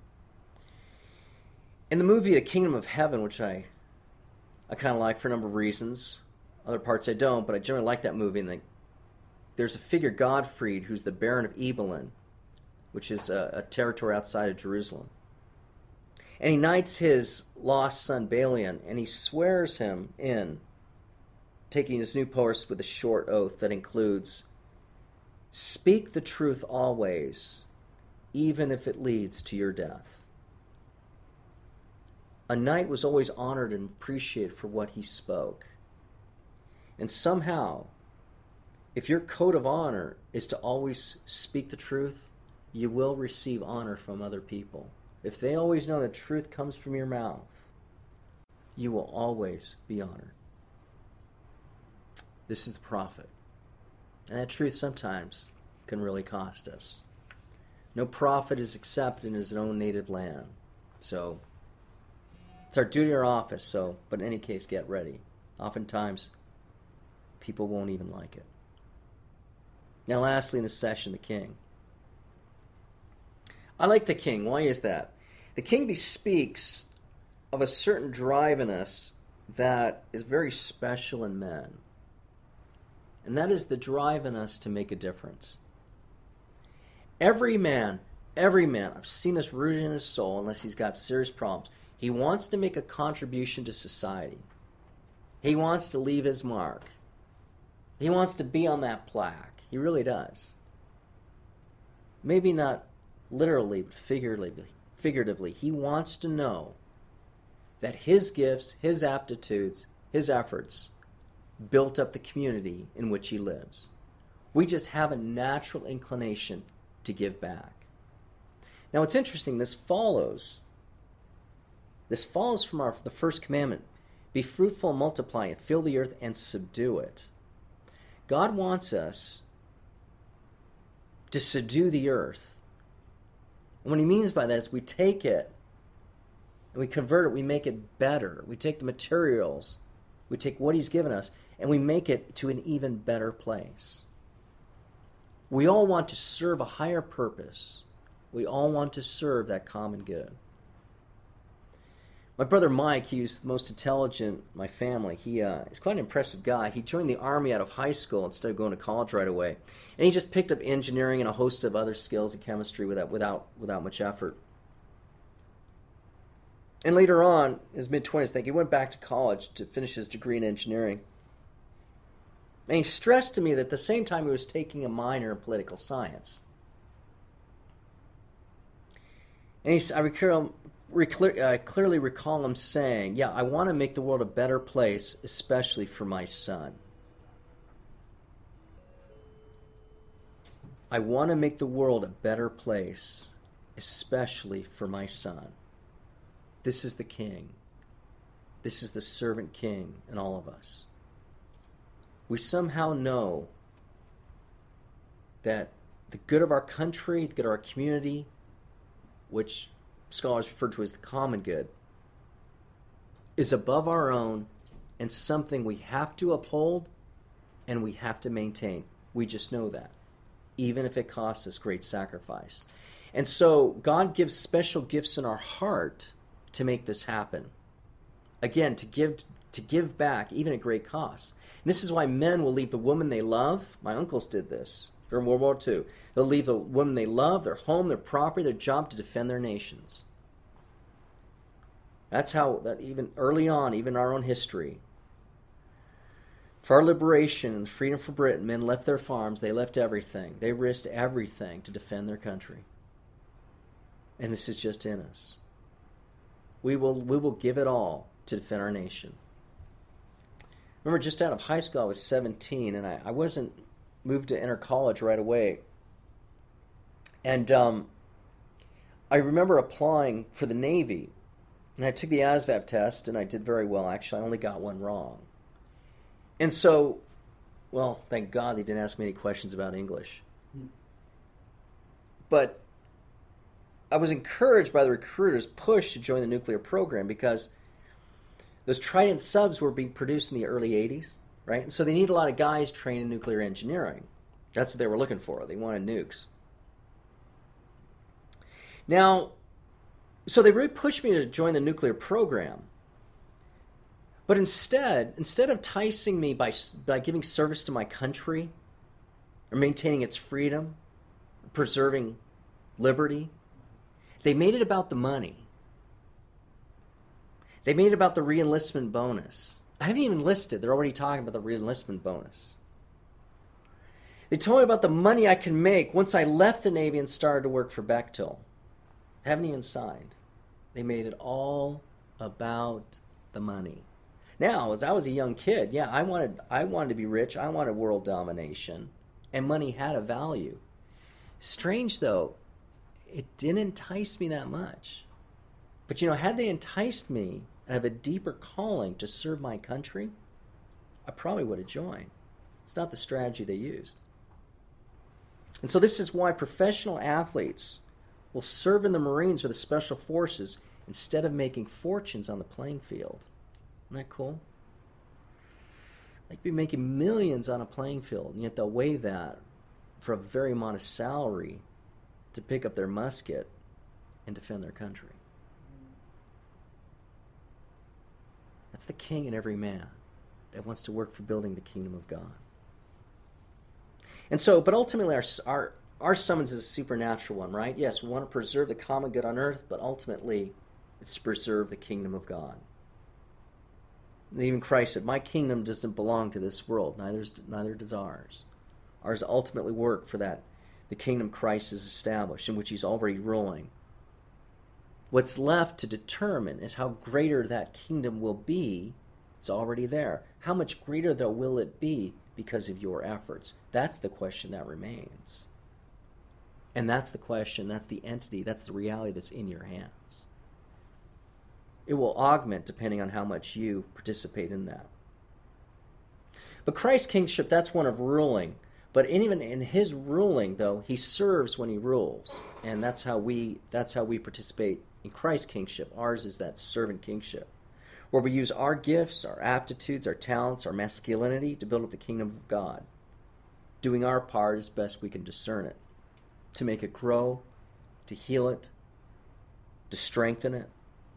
In the movie The Kingdom of Heaven, which I kind of like for a number of reasons, other parts I don't, but I generally like that movie, and there's a figure, Godfried, who's the Baron of Ibelin, which is a territory outside of Jerusalem. And he knights his lost son Balian, and he swears him in, taking his new post with a short oath that includes, "Speak the truth always, even if it leads to your death." a knight was always honored and appreciated for what he spoke. And somehow, if your code of honor is to always speak the truth, you will receive honor from other people. If they always know that truth comes from your mouth, you will always be honored. This is the prophet. And that truth sometimes can really cost us. No prophet is accepted in his own native land. So, it's our duty or office, but in any case, get ready. Oftentimes, people won't even like it. Now, lastly in this session, the king. I like the king. Why is that? The king bespeaks of a certain drive in us that is very special in men. And that is the drive in us to make a difference. Every man, I've seen this rooted in his soul, unless he's got serious problems. He wants to make a contribution to society. He wants to leave his mark. He wants to be on that plaque. He really does. Maybe not literally, but figuratively. He wants to know that his gifts, his aptitudes, his efforts built up the community in which he lives. We just have a natural inclination to give back. Now it's interesting, this follows from the first commandment. Be fruitful and multiply and fill the earth and subdue it. God wants us to subdue the earth. And what he means by that is we take it and we convert it, we make it better. We take the materials, we take what he's given us, and we make it to an even better place. We all want to serve a higher purpose. We all want to serve that common good. My brother Mike, he's the most intelligent in my family. He's quite an impressive guy. He joined the Army out of high school instead of going to college right away. And he just picked up engineering and a host of other skills in chemistry without much effort. And later on, in his mid-20s, I think, he went back to college to finish his degree in engineering. And he stressed to me that at the same time he was taking a minor in political science. And I clearly recall him saying, yeah, I want to make the world a better place, especially for my son. I want to make the world a better place, especially for my son. This is the king. This is the servant king in all of us. We somehow know that the good of our country, the good of our community, which scholars refer to as the common good, is above our own and something we have to uphold and we have to maintain. We just know that, even if it costs us great sacrifice. And so God gives special gifts in our heart to make this happen. Again, to give back, even at great cost. And this is why men will leave the woman they love. My uncles did this during World War II. They'll leave the woman they love, their home, their property, their job to defend their nations. That's how, that even early on, even our own history, for our liberation and freedom for Britain, men left their farms, they left everything. They risked everything to defend their country. And this is just in us. We will give it all to defend our nation. Remember, just out of high school, I was 17, and I wasn't moved to enter college right away. And I remember applying for the Navy, and I took the ASVAB test, and I did very well. Actually, I only got one wrong. And so, well, thank God they didn't ask me any questions about English. But I was encouraged by the recruiter's push to join the nuclear program because those Trident subs were being produced in the early 80s, right? And so they need a lot of guys trained in nuclear engineering. That's what they were looking for. They wanted nukes. Now, so they really pushed me to join the nuclear program. But instead of enticing me by giving service to my country or maintaining its freedom, preserving liberty, they made it about the money. They made it about the re-enlistment bonus. I haven't even enlisted. They're already talking about the re-enlistment bonus. They told me about the money I can make once I left the Navy and started to work for Bechtel. I haven't even signed. They made it all about the money. Now, as I was a young kid, yeah, I wanted to be rich. I wanted world domination, and money had a value. Strange though, it didn't entice me that much. But had they enticed me and have a deeper calling to serve my country, I probably would have joined. It's not the strategy they used. And so this is why professional athletes will serve in the Marines or the Special Forces instead of making fortunes on the playing field. Isn't that cool? They could be making millions on a playing field, and yet they'll waive that for a very modest salary to pick up their musket and defend their country. That's the king in every man that wants to work for building the kingdom of God. And so, but ultimately our summons is a supernatural one, right? Yes, we want to preserve the common good on earth, but ultimately it's to preserve the kingdom of God. And even Christ said, my kingdom doesn't belong to this world, neither does ours. Ours ultimately work for that, the kingdom Christ is established, in which he's already ruling. What's left to determine is how greater that kingdom will be. It's already there. How much greater, though, will it be because of your efforts? That's the question that remains. And that's the question, that's the entity, that's the reality that's in your hands. It will augment depending on how much you participate in that. But Christ's kingship, that's one of ruling. But even in his ruling, though, he serves when he rules. And that's how we participate in Christ's kingship. Ours is that servant kingship, where we use our gifts, our aptitudes, our talents, our masculinity to build up the kingdom of God, doing our part as best we can discern it, to make it grow, to heal it, to strengthen it.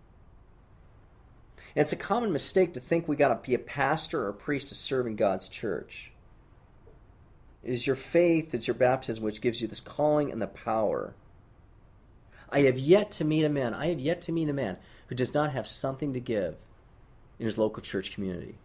And it's a common mistake to think we got to be a pastor or a priest to serve in God's church. It is your faith, it's your baptism which gives you this calling and the power. I have yet to meet a man who does not have something to give in his local church community.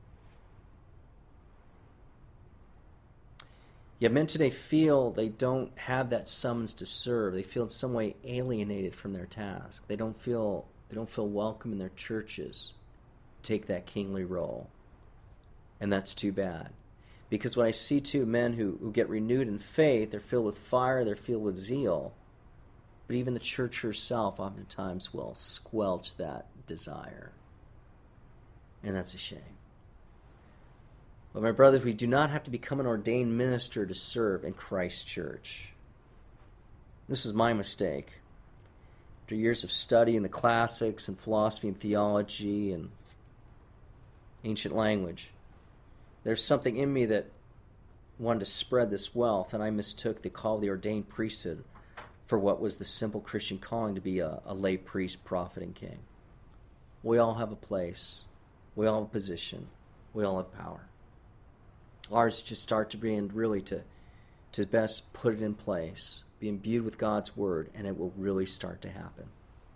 Yet men today feel they don't have that summons to serve. They feel in some way alienated from their task. They don't feel welcome in their churches to take that kingly role. And that's too bad. Because when I see two men who get renewed in faith, they're filled with fire, they're filled with zeal. But even the church herself oftentimes will squelch that desire. And that's a shame. But my brothers, we do not have to become an ordained minister to serve in Christ's church. This was my mistake. After years of study in the classics and philosophy and theology and ancient language, there's something in me that wanted to spread this wealth, and I mistook the call of the ordained priesthood for what was the simple Christian calling to be a lay priest, prophet, and king. We all have a place. We all have a position. We all have power. Ours just start to be really to best put it in place, be imbued with God's word, and it will really start to happen.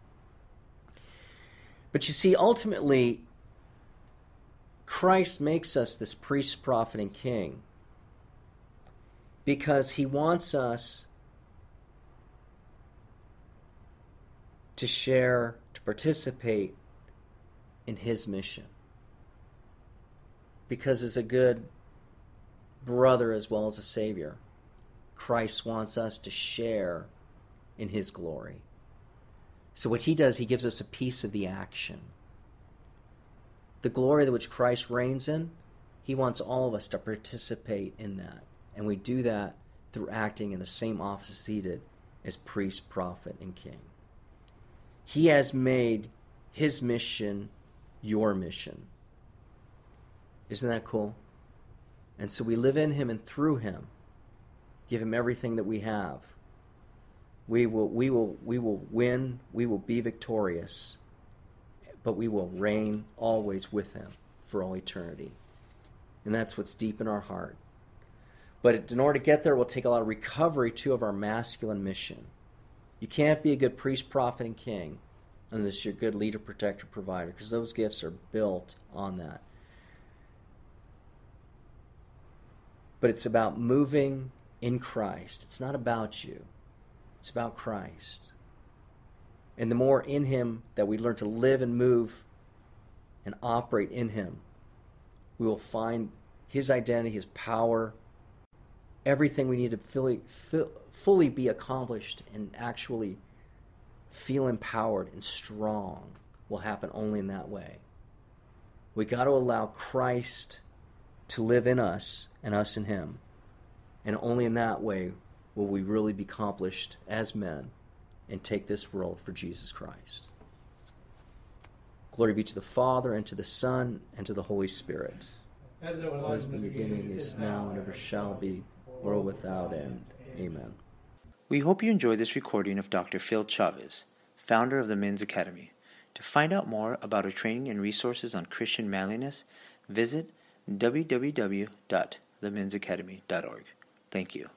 But you see, ultimately, Christ makes us this priest, prophet, and king because he wants us to share, to participate in his mission. Because as a good brother as well as a Savior, Christ wants us to share in his glory. So what he does, he gives us a piece of the action. The glory that which Christ reigns in, he wants all of us to participate in that. And we do that through acting in the same office he did as priest, prophet, and king. He has made his mission your mission. Isn't that cool? And so we live in him and through him. Give him everything that we have. We will win, we will be victorious, but we will reign always with him for all eternity. And that's what's deep in our heart. But in order to get there, we'll take a lot of recovery, too, of our masculine mission. You can't be a good priest, prophet, and king unless you're a good leader, protector, provider, because those gifts are built on that. But it's about moving in Christ. It's not about you. It's about Christ. And the more in Him that we learn to live and move and operate in Him, we will find His identity, His power, everything we need to fully be accomplished and actually feel empowered and strong will happen only in that way. We got to allow Christ to live in us and us in Him. And only in that way will we really be accomplished as men and take this world for Jesus Christ. Glory be to the Father, and to the Son, and to the Holy Spirit. As it was in the beginning, is now, and ever shall be, world without end. Amen. We hope you enjoyed this recording of Dr. Phil Chavez, founder of the Men's Academy. To find out more about our training and resources on Christian manliness, visit www.themensacademy.org. Thank you.